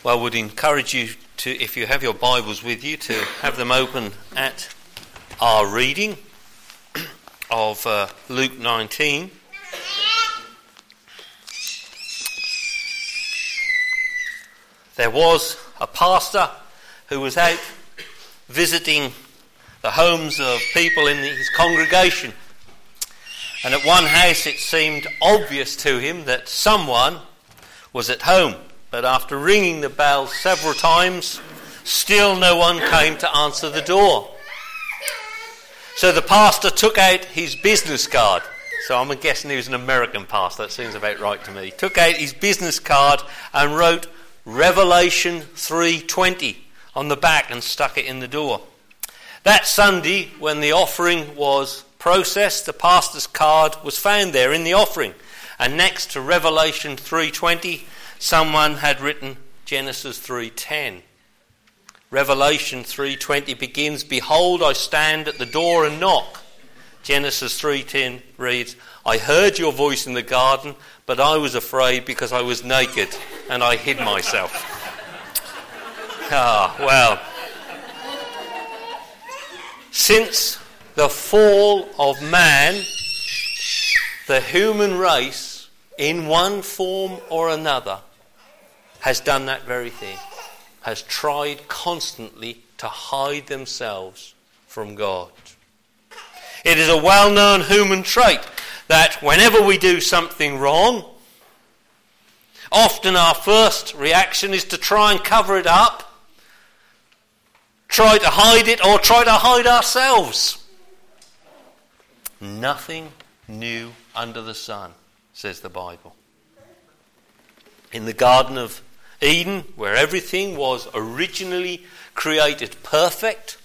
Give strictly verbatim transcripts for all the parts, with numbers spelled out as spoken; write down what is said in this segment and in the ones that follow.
Well, I would encourage you to, if you have your Bibles with you, to have them open at our reading of uh, Luke nineteen. There was a pastor who was out visiting the homes of people in his congregation. And at one house it seemed obvious to him that someone was at home. But after ringing the bell several times, still no one came to answer the door. So the pastor took out his business card. So I'm guessing he was an American pastor. That seems about right to me. Took out his business card and wrote Revelation three twenty on the back and stuck it in the door. That Sunday, when the offering was processed, the pastor's card was found there in the offering. And next to Revelation three twenty, someone had written Genesis three ten. Revelation three twenty begins, "Behold, I stand at the door and knock." Genesis three ten reads, "I heard your voice in the garden, but I was afraid because I was naked and I hid myself." Ah, well. Since the fall of man, the human race, in one form or another, has done that very thing, has tried constantly to hide themselves from God. It is a well-known human trait that whenever we do something wrong, often our first reaction is to try and cover it up, try to hide it, or try to hide ourselves. Nothing new under the sun, says the Bible. In the Garden of Eden, where everything was originally created perfect,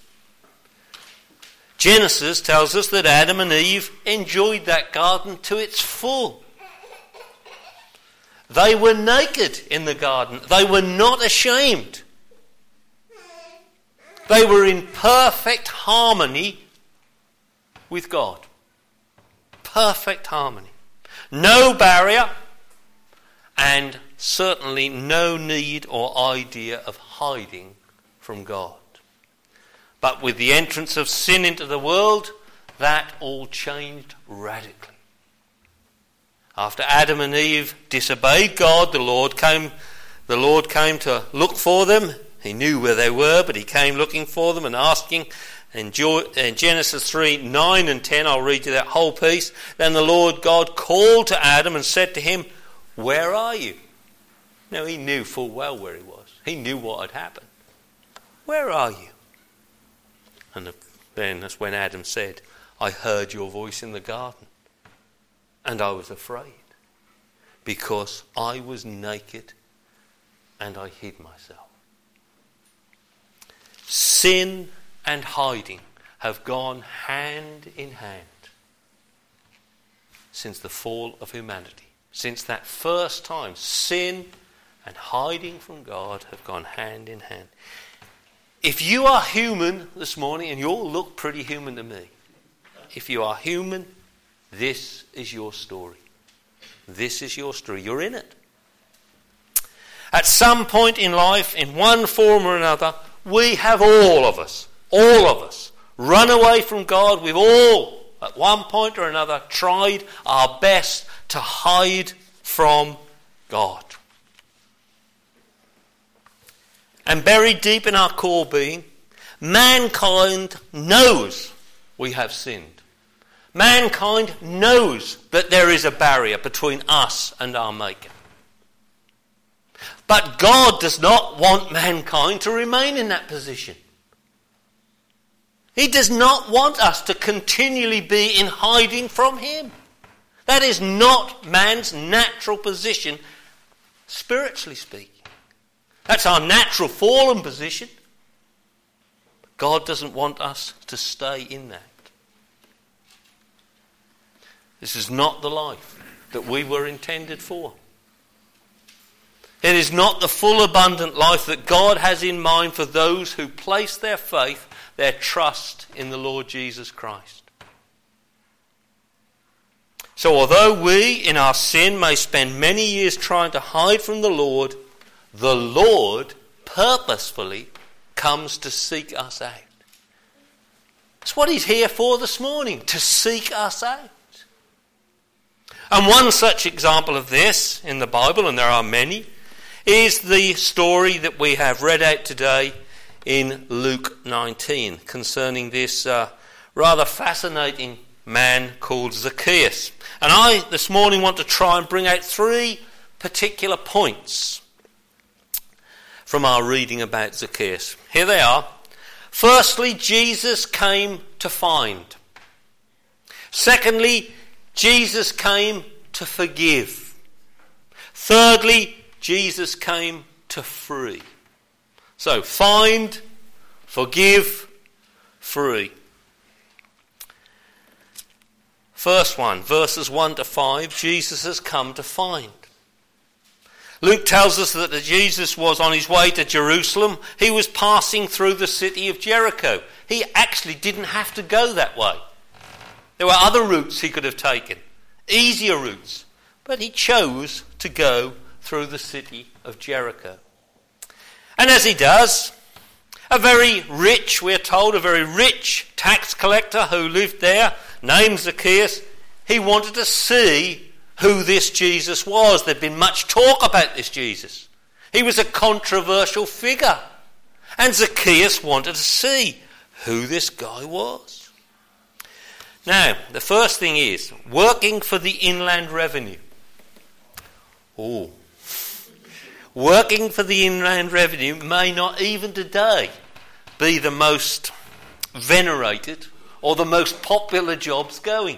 Genesis tells us that Adam and Eve enjoyed that garden to its full. They were naked in the garden. They were not ashamed. They were in perfect harmony with God. Perfect harmony. No barrier, and certainly no need or idea of hiding from God. But with the entrance of sin into the world, that all changed radically. After Adam and Eve disobeyed God, the Lord came, the Lord came to look for them. He knew where they were, but he came looking for them and asking. In Genesis three, nine and ten, I'll read you that whole piece. Then the Lord God called to Adam and said to him, "Where are you?" Now he knew full well where he was. He knew what had happened. "Where are you?" And then that's when Adam said, "I heard your voice in the garden, and I was afraid, because I was naked and I hid myself." Sin and hiding have gone hand in hand since the fall of humanity. Since that first time, sin and hiding from God have gone hand in hand. If you are human this morning, and you all look pretty human to me, if you are human, this is your story. This is your story. You're in it. At some point in life, in one form or another, we have all of us, all of us, run away from God. We've all, at one point or another, tried our best to hide from God. And buried deep in our core being, mankind knows we have sinned. Mankind knows that there is a barrier between us and our Maker. But God does not want mankind to remain in that position. He does not want us to continually be in hiding from Him. That is not man's natural position, spiritually speaking. That's our natural fallen position. God doesn't want us to stay in that. This is not the life that we were intended for. It is not the full abundant life that God has in mind for those who place their faith, their trust in the Lord Jesus Christ. So although we in our sin may spend many years trying to hide from the Lord, the Lord purposefully comes to seek us out. That's what he's here for this morning, to seek us out. And one such example of this in the Bible, and there are many, is the story that we have read out today in Luke nineteen concerning this uh, rather fascinating man called Zacchaeus. And I this morning want to try and bring out three particular points from our reading about Zacchaeus. Here they are. Firstly, Jesus came to find. Secondly, Jesus came to forgive. Thirdly, Jesus came to free. So, find, forgive, free. First one, verses one to five, Jesus has come to find. Luke tells us that Jesus was on his way to Jerusalem. He was passing through the city of Jericho. He actually didn't have to go that way. There were other routes he could have taken, easier routes, but he chose to go through the city of Jericho. And as he does, a very rich, we're told, a very rich tax collector who lived there, named Zacchaeus, he wanted to see who this Jesus was. There'd been much talk about this Jesus. He was a controversial figure. And Zacchaeus wanted to see who this guy was. Now, the first thing is, working for the Inland Revenue. Oh. Working for the Inland Revenue may not even today be the most venerated or the most popular jobs going.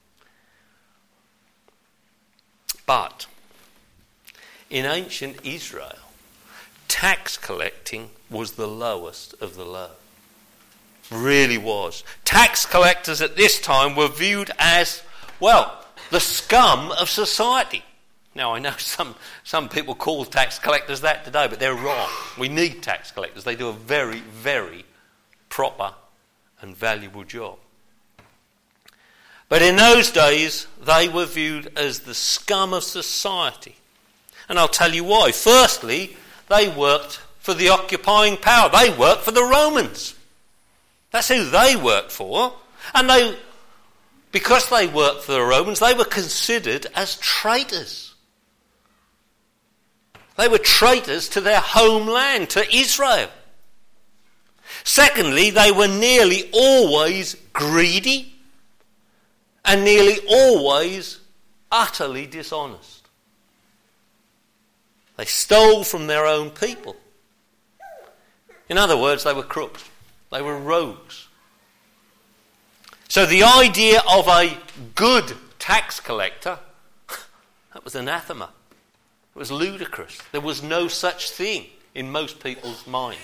But in ancient Israel, tax collecting was the lowest of the low. Really was. Tax collectors at this time were viewed as, well, the scum of society. Now, I know some, some people call tax collectors that today, but they're wrong. We need tax collectors. They do a very, very proper and valuable job. But in those days, they were viewed as the scum of society. And I'll tell you why. Firstly, they worked for the occupying power. They worked for the Romans. That's who they worked for. And they, because they worked for the Romans, they were considered as traitors. They were traitors to their homeland, to Israel. Secondly, they were nearly always greedy and nearly always utterly dishonest. They stole from their own people. In other words, they were crooks. They were rogues. So the idea of a good tax collector, that was anathema. It was ludicrous. There was no such thing in most people's minds.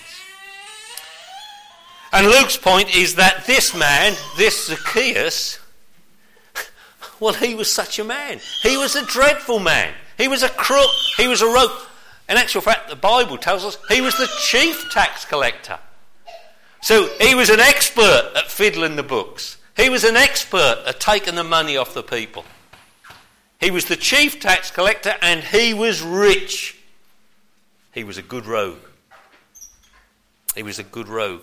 And Luke's point is that this man, this Zacchaeus, well, he was such a man. He was a dreadful man. He was a crook. He was a rogue. In actual fact, the Bible tells us he was the chief tax collector. So he was an expert at fiddling the books. He was an expert at taking the money off the people. He was the chief tax collector and he was rich. He was a good rogue. He was a good rogue.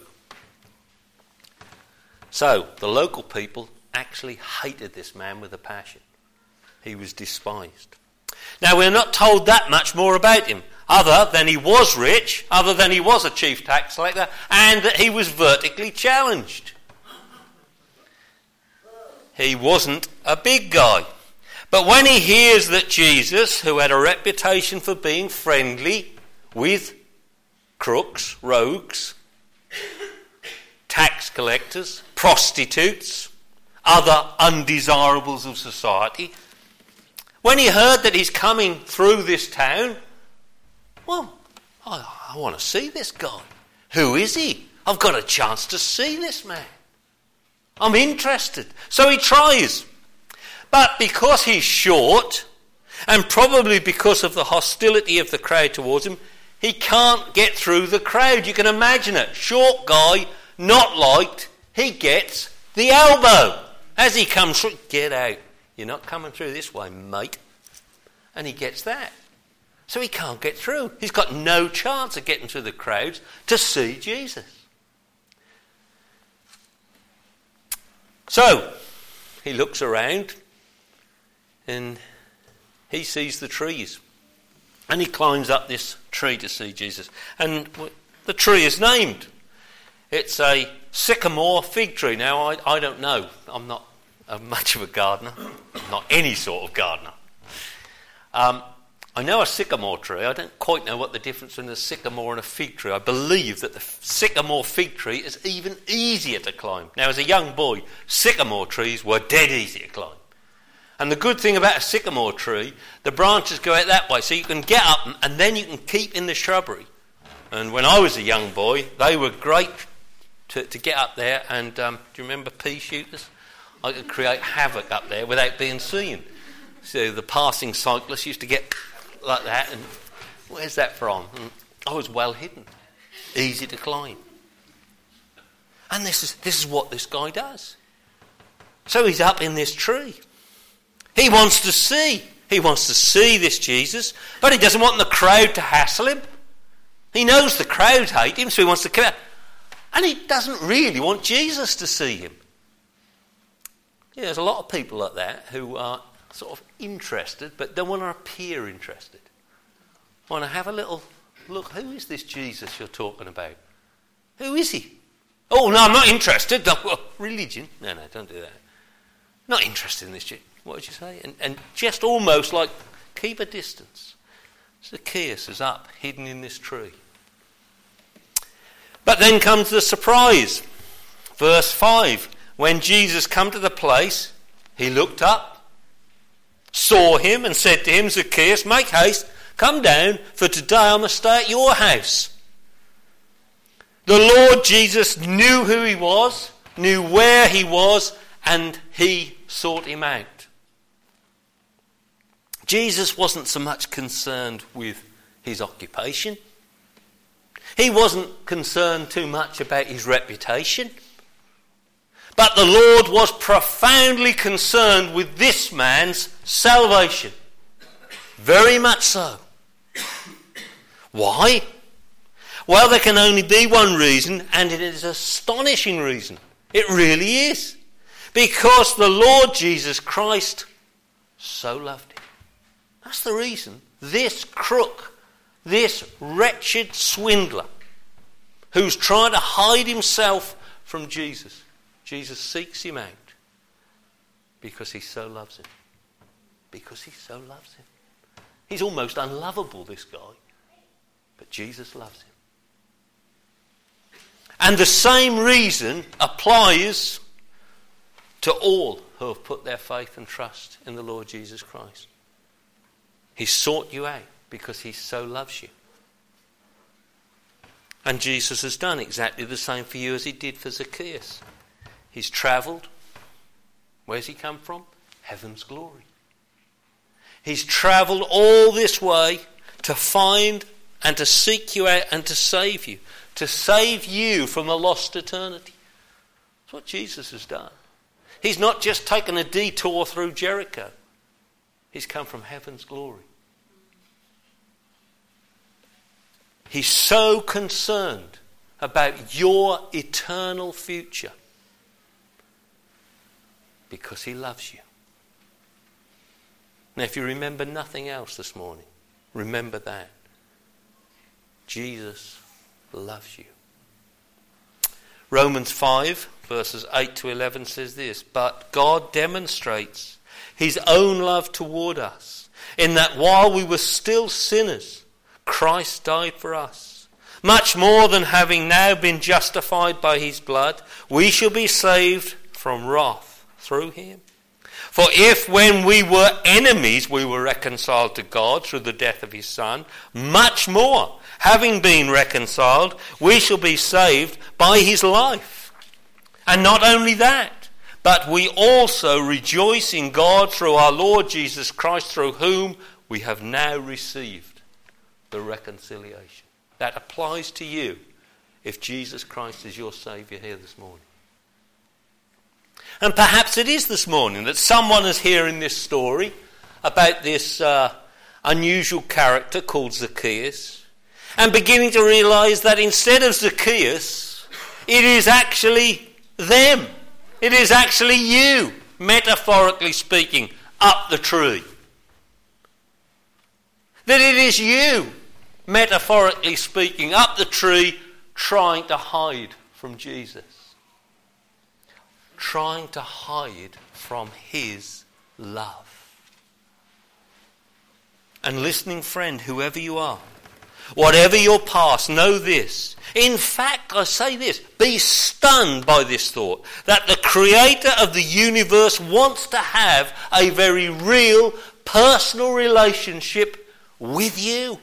So the local people actually hated this man with a passion. He was despised. Now, we're not told that much more about him, other than he was rich, other than he was a chief tax collector, and that he was vertically challenged. He wasn't a big guy. But when he hears that Jesus, who had a reputation for being friendly with crooks, rogues, tax collectors, prostitutes, other undesirables of society, when he heard that he's coming through this town, well, I, I want to see this guy. Who is he? I've got a chance to see this man. I'm interested. So he tries. But because he's short, and probably because of the hostility of the crowd towards him, he can't get through the crowd. You can imagine it. Short guy, not liked, he gets the elbow. As he comes through, get out. You're not coming through this way, mate. And he gets that. So he can't get through. He's got no chance of getting through the crowds to see Jesus. So he looks around and he sees the trees. And he climbs up this tree to see Jesus. And the tree is named. It's a sycamore fig tree. Now, I, I don't know. I'm not uh, much of a gardener. Not any sort of gardener. Um, I know a sycamore tree. I don't quite know what the difference between a sycamore and a fig tree. I believe that the sycamore fig tree is even easier to climb. Now, as a young boy, sycamore trees were dead easy to climb. And the good thing about a sycamore tree, the branches go out that way, so you can get up and then you can keep in the shrubbery. And when I was a young boy, they were great to, to get up there. And um, do you remember pea shooters? I could create havoc up there without being seen. So the passing cyclists used to get like that, and where's that from? And I was well hidden, easy to climb. And this is this is what this guy does. So he's up in this tree. He wants to see. He wants to see this Jesus, but he doesn't want the crowd to hassle him. He knows the crowd hate him, so he wants to come out. And he doesn't really want Jesus to see him. Yeah, there's a lot of people like that who are sort of interested, but don't want to appear interested. Want to have a little look. Who is this Jesus you're talking about? Who is he? Oh, no, I'm not interested. No, well, religion? No, no, don't do that. Not interested in this Jesus. What did you say? And, and just almost like, keep a distance. Zacchaeus is up, hidden in this tree. But then comes the surprise. Verse five. When Jesus come to the place, he looked up, saw him, and said to him, Zacchaeus, make haste, come down, for today I must stay at your house. The Lord Jesus knew who he was, knew where he was, and he sought him out. Jesus wasn't so much concerned with his occupation. He wasn't concerned too much about his reputation. But the Lord was profoundly concerned with this man's salvation. Very much so. Why? Well, there can only be one reason, and it is an astonishing reason. It really is. Because the Lord Jesus Christ so loved him. That's the reason this crook, this wretched swindler, who's trying to hide himself from Jesus, Jesus seeks him out because he so loves him. Because he so loves him. He's almost unlovable, this guy. But Jesus loves him. And the same reason applies to all who have put their faith and trust in the Lord Jesus Christ. He sought you out because he so loves you. And Jesus has done exactly the same for you as he did for Zacchaeus. He's travelled. Where's he come from? Heaven's glory. He's travelled all this way to find and to seek you out and to save you. To save you from a lost eternity. That's what Jesus has done. He's not just taken a detour through Jericho. He's come from heaven's glory. He's so concerned about your eternal future because he loves you. Now, if you remember nothing else this morning, remember that. Jesus loves you. Romans five, verses eight to eleven says this, but God demonstrates his own love toward us, in that while we were still sinners, Christ died for us. Much more than having now been justified by his blood, we shall be saved from wrath through him. For if when we were enemies we were reconciled to God through the death of his Son, much more, having been reconciled, we shall be saved by his life. And not only that, but we also rejoice in God through our Lord Jesus Christ, through whom we have now received the reconciliation. That applies to you if Jesus Christ is your Saviour here this morning. And perhaps it is this morning that someone is hearing this story about this uh, unusual character called Zacchaeus, and beginning to realise that instead of Zacchaeus, it is actually them. It is actually you, metaphorically speaking, up the tree. That it is you, metaphorically speaking, up the tree trying to hide from Jesus. Trying to hide from his love. And listening friend, whoever you are, whatever your past, know this. In fact, I say this, be stunned by this thought, that the creator of the universe wants to have a very real, personal relationship with you.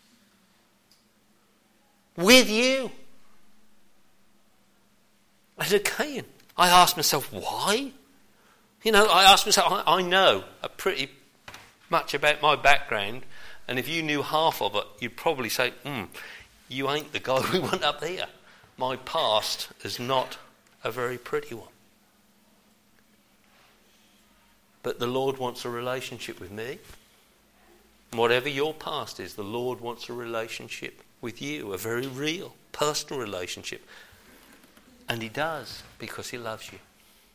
With you. And again, I ask myself, why? You know, I ask myself, I, I know a pretty much about my background, and if you knew half of it, you'd probably say, hmm, you ain't the guy we want up there. My past is not a very pretty one. But the Lord wants a relationship with me. Whatever your past is, the Lord wants a relationship with you, a very real, personal relationship. And he does, because he loves you.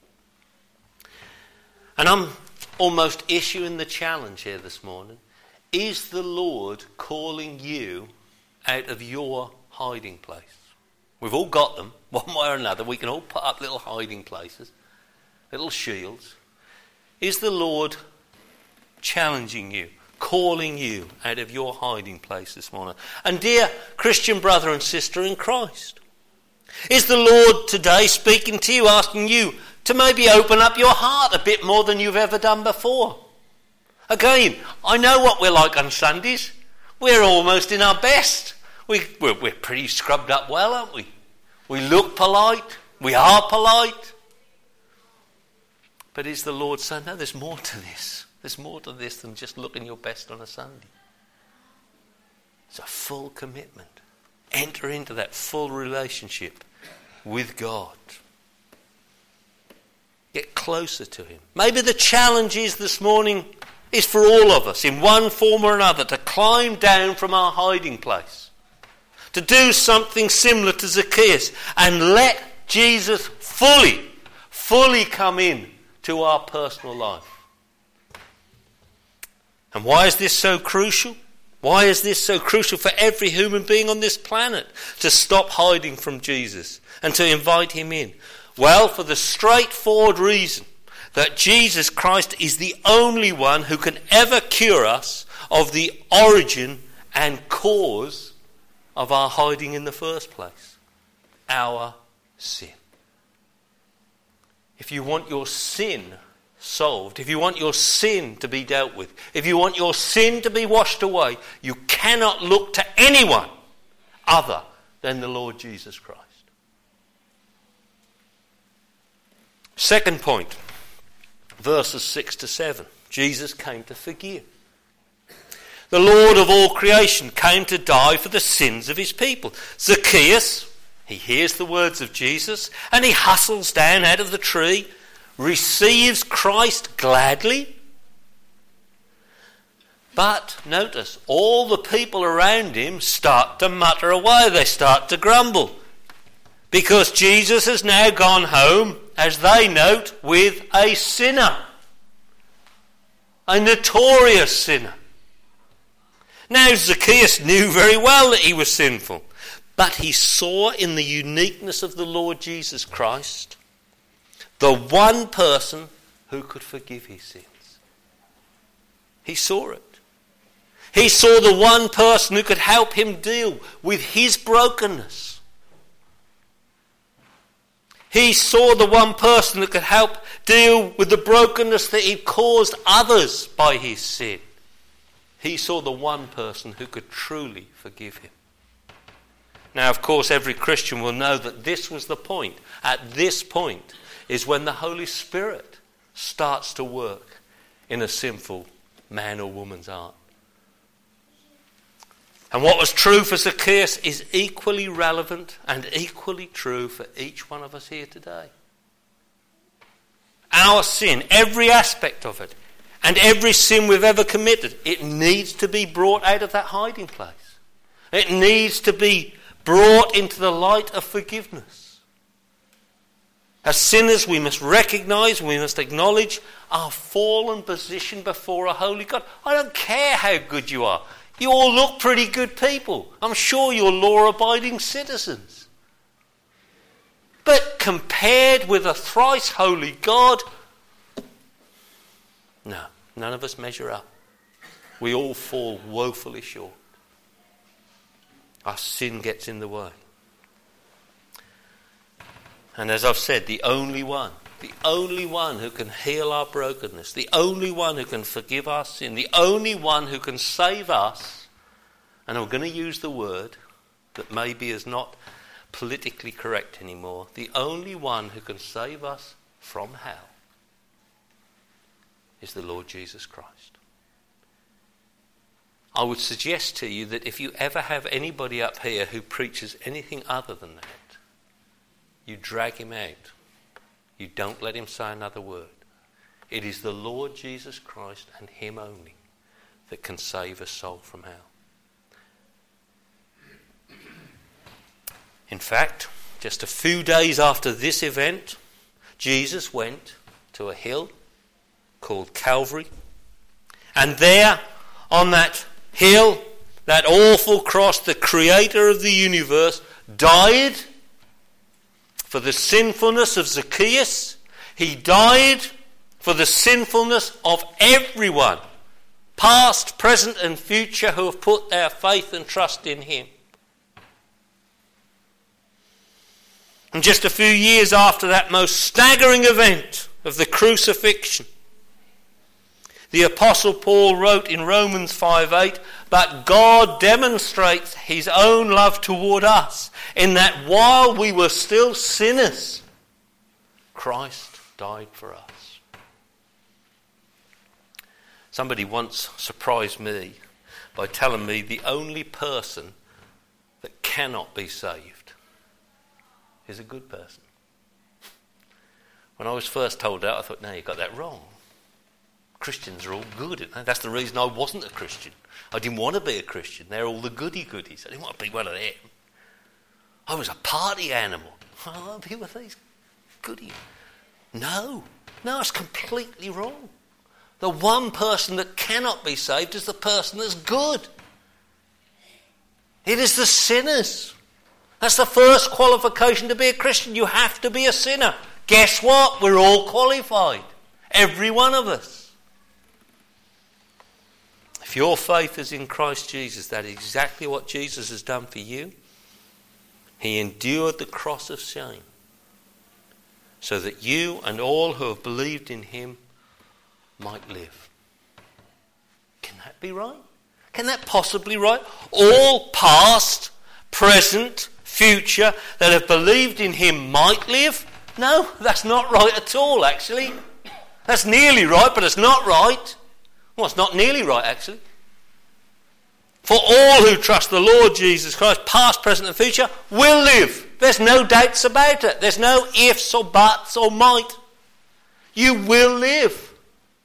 And I'm almost issuing the challenge here this morning. Is the Lord calling you out of your hiding place? We've all got them, one way or another. We can all put up little hiding places, little shields. Is the Lord challenging you, calling you out of your hiding place this morning? And dear Christian brother and sister in Christ, is the Lord today speaking to you, asking you to maybe open up your heart a bit more than you've ever done before? Again, I know what we're like on Sundays. We're almost in our best. We, we're, we're pretty scrubbed up well, aren't we? We look polite. We are polite. But is the Lord saying, no, there's more to this. There's more to this than just looking your best on a Sunday. It's a full commitment. Enter into that full relationship with God. Get closer to him. Maybe the challenge is this morning is for all of us in one form or another to climb down from our hiding place. To do something similar to Zacchaeus and let Jesus fully, fully come in to our personal life. And why is this so crucial? Why is this so crucial for every human being on this planet? To stop hiding from Jesus and to invite him in. Well, for the straightforward reason that Jesus Christ is the only one who can ever cure us of the origin and cause of our hiding in the first place. Our sin. If you want your sin solved, if you want your sin to be dealt with, if you want your sin to be washed away, you cannot look to anyone other than the Lord Jesus Christ. Second point, verses six to seven. Jesus came to forgive. The Lord of all creation came to die for the sins of his people. Zacchaeus, he hears the words of Jesus and he hustles down out of the tree, receives Christ gladly. But notice, all the people around him start to mutter away. They start to grumble. Because Jesus has now gone home, as they note, with a sinner. A notorious sinner. Now Zacchaeus knew very well that he was sinful. But he saw in the uniqueness of the Lord Jesus Christ the one person who could forgive his sins. He saw it. He saw the one person who could help him deal with his brokenness. He saw the one person that could help deal with the brokenness that he caused others by his sin. He saw the one person who could truly forgive him. Now, of course, every Christian will know that this was the point. At this point is when the Holy Spirit starts to work in a sinful man or woman's heart. And what was true for Zacchaeus is equally relevant and equally true for each one of us here today. Our sin, every aspect of it, and every sin we've ever committed, it needs to be brought out of that hiding place. It needs to be brought into the light of forgiveness. As sinners, we must recognise, we must acknowledge our fallen position before a holy God. I don't care how good you are. You all look pretty good people. I'm sure you're law-abiding citizens. But compared with a thrice holy God, no, none of us measure up. We all fall woefully short. Our sin gets in the way. And as I've said, the only one, the only one who can heal our brokenness, the only one who can forgive our sin, the only one who can save us, and I'm going to use the word that maybe is not politically correct anymore, the only one who can save us from hell is the Lord Jesus Christ. I would suggest to you that if you ever have anybody up here who preaches anything other than that, you drag him out. You don't let him say another word. It is the Lord Jesus Christ and him only that can save a soul from hell. In fact, just a few days after this event, Jesus went to a hill called Calvary. And there, on that hill, that awful cross, the creator of the universe died for the sinfulness of Zacchaeus. He died for the sinfulness of everyone, past, present and future, who have put their faith and trust in him. And just a few years after that most staggering event of the crucifixion, the Apostle Paul wrote in Romans five eight, "But God demonstrates his own love toward us, in that while we were still sinners, Christ died for us." Somebody once surprised me by telling me the only person that cannot be saved is a good person. When I was first told that, I thought, no, you got that wrong. Christians are all good. That's the reason I wasn't a Christian. I didn't want to be a Christian. They're all the goody-goodies. I didn't want to be one of them. I was a party animal. I want to be with these goodies. No. No, it's completely wrong. The one person that cannot be saved is the person that's good. It is the sinners. That's the first qualification to be a Christian. You have to be a sinner. Guess what? We're all qualified. Every one of us. If your faith is in Christ Jesus, that is exactly what Jesus has done for you. He endured the cross of shame so that you and all who have believed in him might live. Can that be right? Can that possibly be right? All past, present, future that have believed in him might live? No, that's not right at all, actually. That's nearly right, but it's not right. Well, it's not nearly right, actually. For all who trust the Lord Jesus Christ, past, present and future, will live. There's no doubts about it. There's no ifs or buts or might. You will live.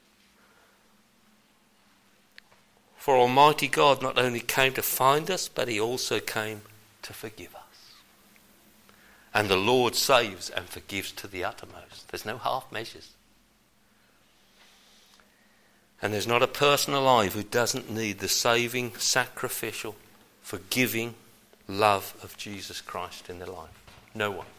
For Almighty God not only came to find us, but he also came to forgive us. And the Lord saves and forgives to the uttermost. There's no half measures. And there's not a person alive who doesn't need the saving, sacrificial, forgiving love of Jesus Christ in their life. No one.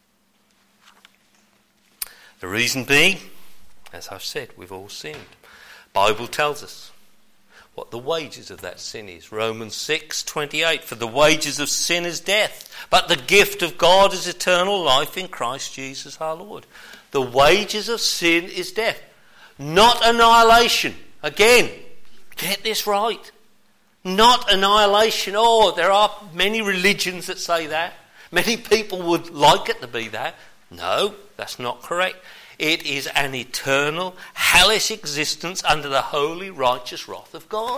The reason being, as I've said, we've all sinned. The Bible tells us what the wages of that sin is. Romans six twenty-eight, for the wages of sin is death, but the gift of God is eternal life in Christ Jesus our Lord. The wages of sin is death, not annihilation. Again, get this right. Not annihilation. Oh, there are many religions that say that. Many people would like it to be that. No, that's not correct. It is an eternal, hellish existence under the holy, righteous wrath of God.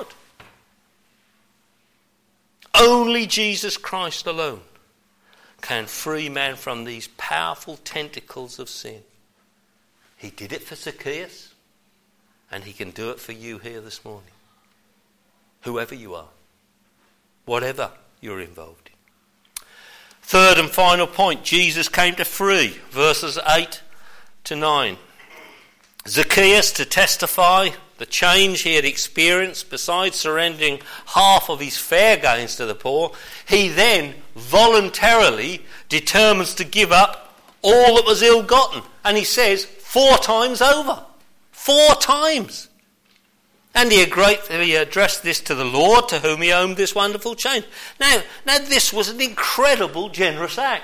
Only Jesus Christ alone can free man from these powerful tentacles of sin. He did it for Zacchaeus. And he can do it for you here this morning. Whoever you are. Whatever you're involved in. Third and final point. Jesus came to free. Verses eight to nine. Zacchaeus, to testify the change he had experienced, besides surrendering half of his fair gains to the poor, he then voluntarily determines to give up all that was ill-gotten. And he says, four times over. Four times. And he addressed this to the Lord, to whom he owed this wonderful change. Now, now this was an incredible, generous act.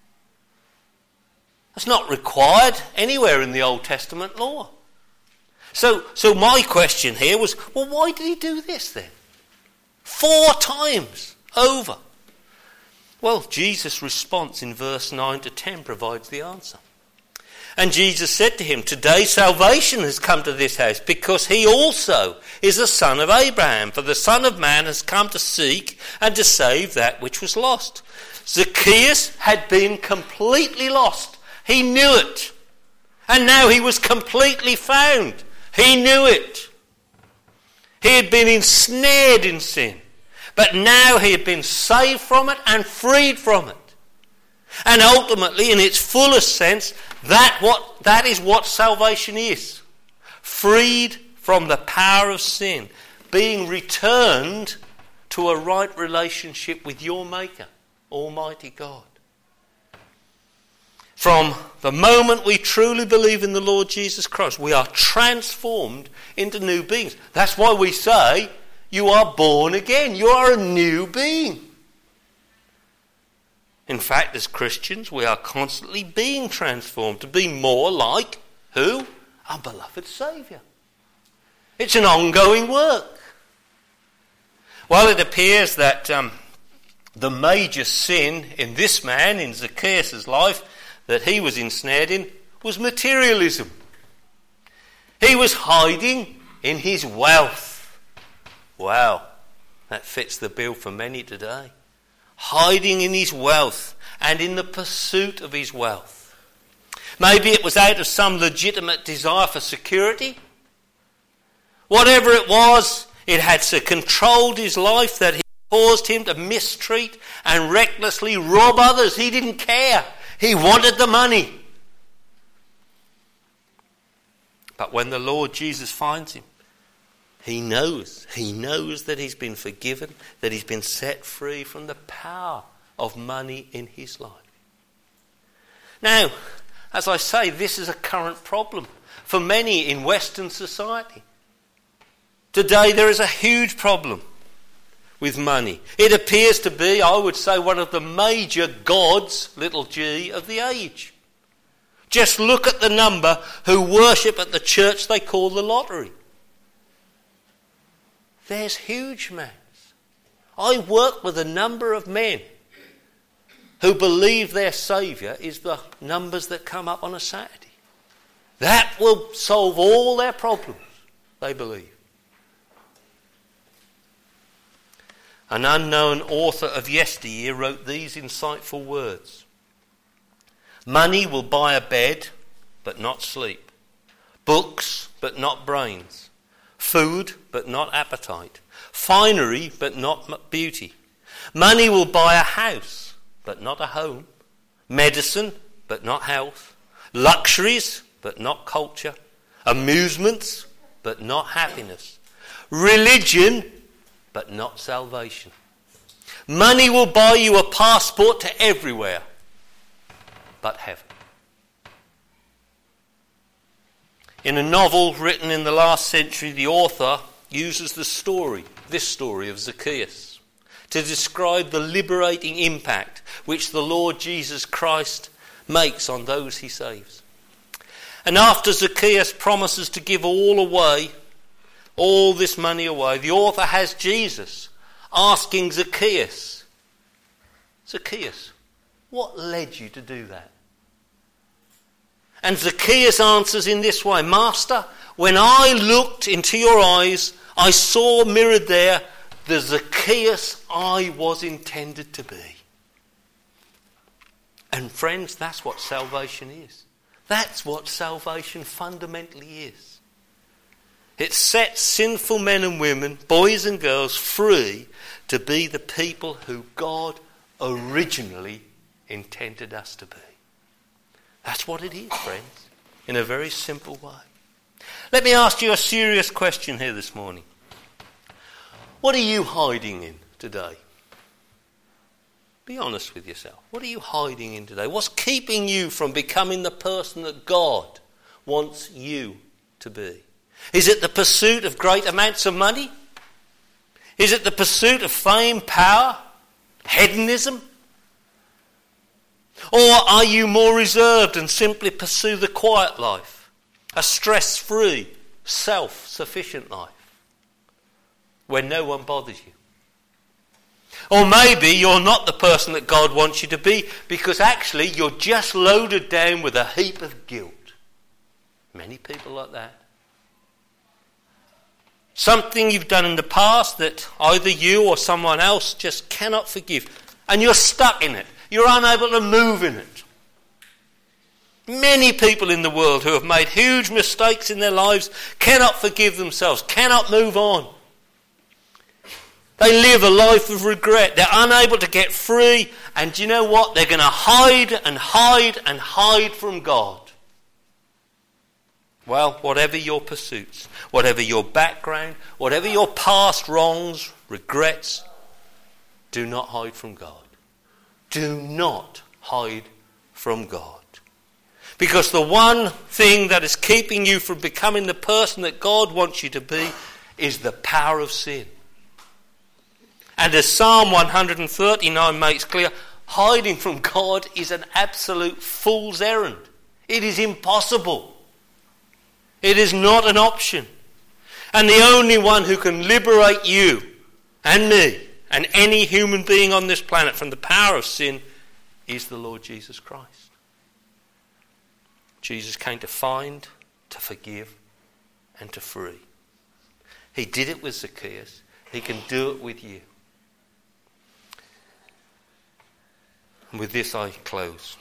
It's not required anywhere in the Old Testament law. So, so my question here was, well, why did he do this then? Four times over. Well, Jesus' response in verse nine to ten provides the answer. And Jesus said to him, today salvation has come to this house, because he also is a son of Abraham. For the Son of Man has come to seek and to save that which was lost. Zacchaeus had been completely lost. He knew it. And now he was completely found. He knew it. He had been ensnared in sin. But now he had been saved from it and freed from it. And ultimately, in its fullest sense, that what that is what salvation is. Freed from the power of sin. Being returned to a right relationship with your Maker, Almighty God. From the moment we truly believe in the Lord Jesus Christ, we are transformed into new beings. That's why we say, you are born again. You are a new being. In fact, as Christians, we are constantly being transformed to be more like who? Our beloved Saviour. It's an ongoing work. Well, it appears that um, the major sin in this man, in Zacchaeus' life, that he was ensnared in, was materialism. He was hiding in his wealth. Wow, that fits the bill for many today. Hiding in his wealth and in the pursuit of his wealth. Maybe it was out of some legitimate desire for security. Whatever it was, it had so controlled his life that it caused him to mistreat and recklessly rob others. He didn't care. He wanted the money. But when the Lord Jesus finds him, he knows, he knows that he's been forgiven, that he's been set free from the power of money in his life. Now, as I say, this is a current problem for many in Western society. Today there is a huge problem with money. It appears to be, I would say, one of the major gods, little g, of the age. Just look at the number who worship at the church they call the lottery. There's huge amounts. I work with a number of men who believe their Saviour is the numbers that come up on a Saturday. That will solve all their problems, they believe. An unknown author of yesteryear wrote these insightful words. Money will buy a bed, but not sleep. Books, but not brains. Food, but not appetite. Finery, but not beauty. Money will buy a house, but not a home. Medicine, but not health. Luxuries, but not culture. Amusements, but not happiness. Religion, but not salvation. Money will buy you a passport to everywhere, but heaven. In a novel written in the last century, the author uses the story, this story of Zacchaeus, to describe the liberating impact which the Lord Jesus Christ makes on those he saves. And after Zacchaeus promises to give all away, all this money away, the author has Jesus asking Zacchaeus, Zacchaeus, what led you to do that? And Zacchaeus answers in this way, Master, when I looked into your eyes, I saw mirrored there the Zacchaeus I was intended to be. And friends, that's what salvation is. That's what salvation fundamentally is. It sets sinful men and women, boys and girls, free to be the people who God originally intended us to be. That's what it is, friends, in a very simple way. Let me ask you a serious question here this morning. What are you hiding in today? Be honest with yourself. What are you hiding in today? What's keeping you from becoming the person that God wants you to be? Is it the pursuit of great amounts of money? Is it the pursuit of fame, power, hedonism? Or are you more reserved and simply pursue the quiet life, a stress-free, self-sufficient life, where no one bothers you? Or maybe you're not the person that God wants you to be because actually you're just loaded down with a heap of guilt. Many people like that. Something you've done in the past that either you or someone else just cannot forgive. And you're stuck in it. You're unable to move in it. Many people in the world who have made huge mistakes in their lives cannot forgive themselves, cannot move on. They live a life of regret. They're unable to get free. And do you know what? They're going to hide and hide and hide from God. Well, whatever your pursuits, whatever your background, whatever your past wrongs, regrets, do not hide from God. Do not hide from God. Because the one thing that is keeping you from becoming the person that God wants you to be is the power of sin. And as Psalm one thirty-nine makes clear, hiding from God is an absolute fool's errand. It is impossible. It is not an option. And the only one who can liberate you and me and any human being on this planet from the power of sin is the Lord Jesus Christ. Jesus came to find, to forgive, and to free. He did it with Zacchaeus. He can do it with you. And with this I close.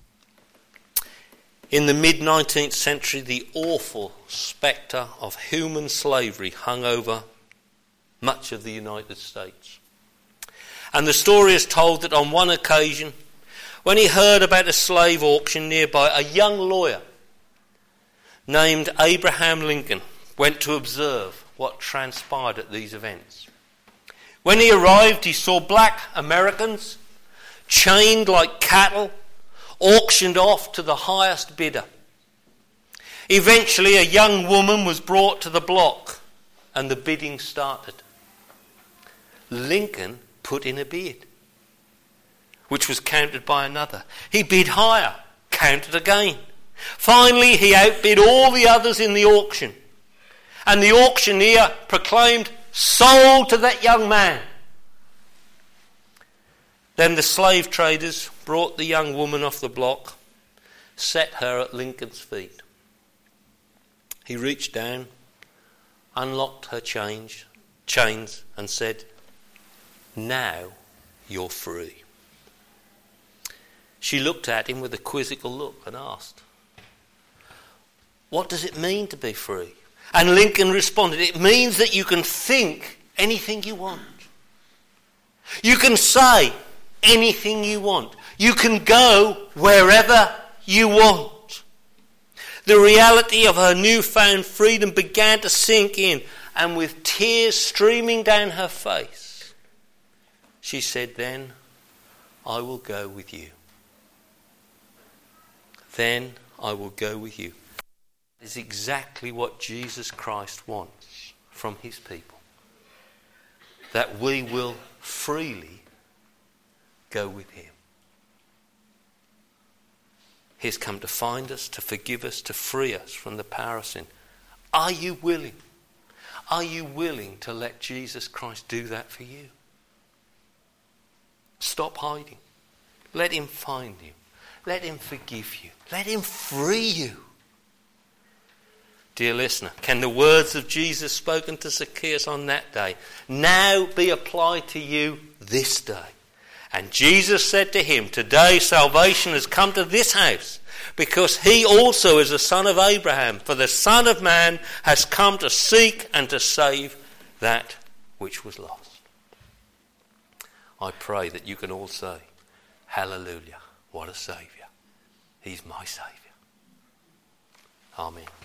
In the mid-nineteenth century, the awful spectre of human slavery hung over much of the United States. And the story is told that on one occasion, when he heard about a slave auction nearby, a young lawyer named Abraham Lincoln went to observe what transpired at these events. When he arrived, he saw black Americans chained like cattle, auctioned off to the highest bidder. Eventually, a young woman was brought to the block and the bidding started. Lincoln put in a bid, which was counted by another. He bid higher, counted again. Finally, he outbid all the others in the auction. And the auctioneer proclaimed, "Sold to that young man." Then the slave traders brought the young woman off the block, set her at Lincoln's feet. He reached down, unlocked her chains, chains and said, "Now you're free." She looked at him with a quizzical look and asked, "What does it mean to be free?" And Lincoln responded, "It means that you can think anything you want. You can say anything you want. You can go wherever you want." The reality of her newfound freedom began to sink in, and with tears streaming down her face, she said, "Then I will go with you. Then I will go with you." That is exactly what Jesus Christ wants from his people. That we will freely go with him. He's come to find us, to forgive us, to free us from the power of sin. Are you willing? Are you willing to let Jesus Christ do that for you? Stop hiding. Let him find you. Let him forgive you. Let him free you. Dear listener, can the words of Jesus spoken to Zacchaeus on that day now be applied to you this day? And Jesus said to him, "Today salvation has come to this house, because he also is a son of Abraham. For the Son of Man has come to seek and to save that which was lost. I pray that you can all say, hallelujah, what a Saviour. He's my Saviour. Amen.